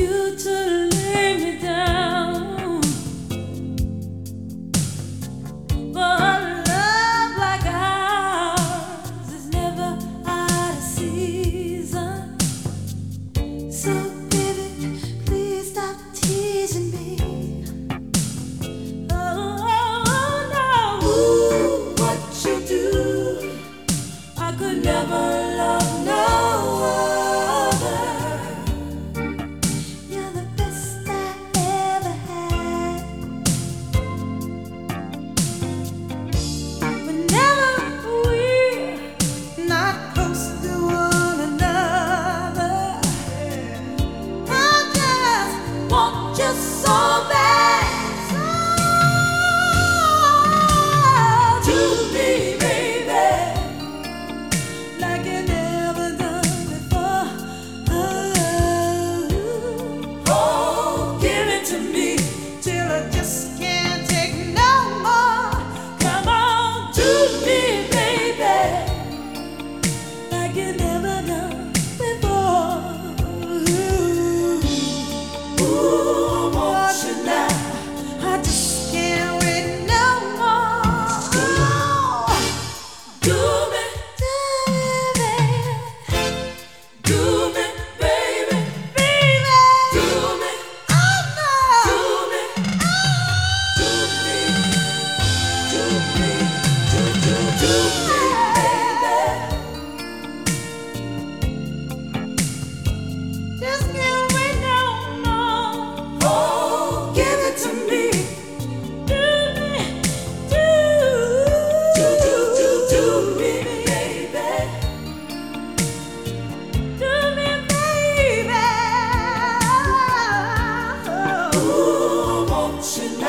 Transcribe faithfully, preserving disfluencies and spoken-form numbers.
you to lay me down. But a love like ours is never out of season. So baby, please stop teasing me. Oh, oh no. Ooh, what you do, I could never love no other. You're the best I ever had. Whenever we're not close to one another, I just want you so bad. So to me, baby, like you never done before. Oh, oh, give it to me till I just can't take no more. Come on to me, baby, like you never done before. Ooh, I want you now. I just can't wait no more. Do me, do me, do me, baby, baby, do me, oh no, do me, do me, do me, do do do me, baby. Just can't wait no more. Oh, give it to me. Do me, do, do do do do me, baby. Do me, baby. Ooh, I want you